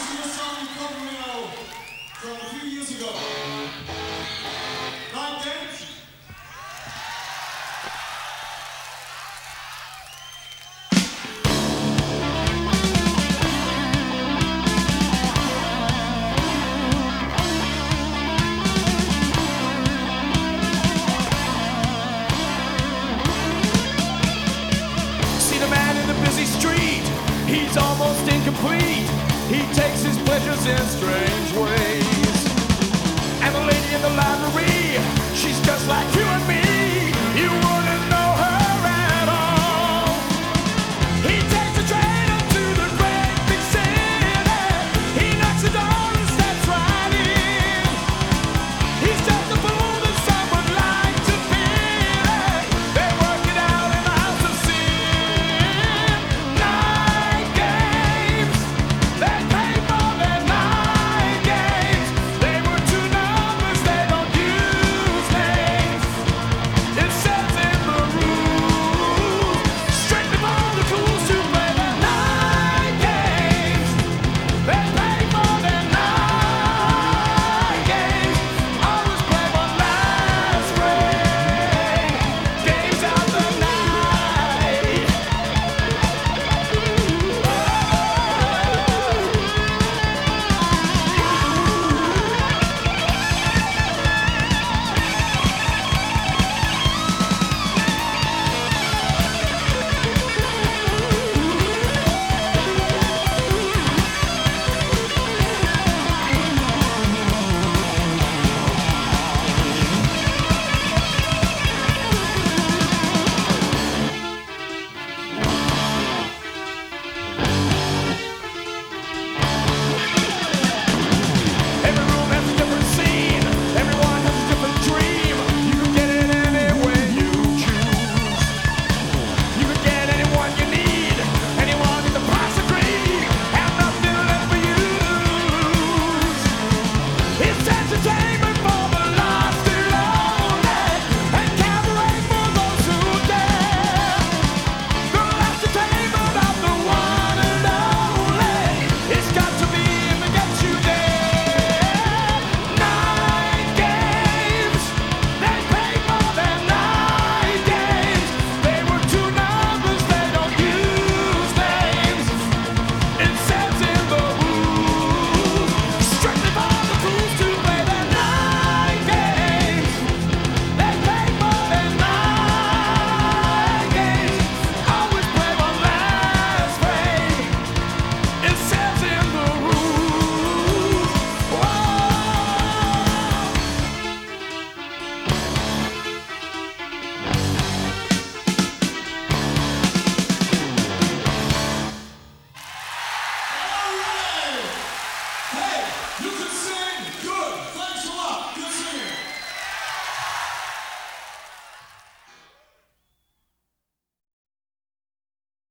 This is a song we covered now from a few years ago. Like that? See the man in the busy street, he's almost incomplete. He takes his pleasures in strange ways. And the lady in the library, she's just like you and me.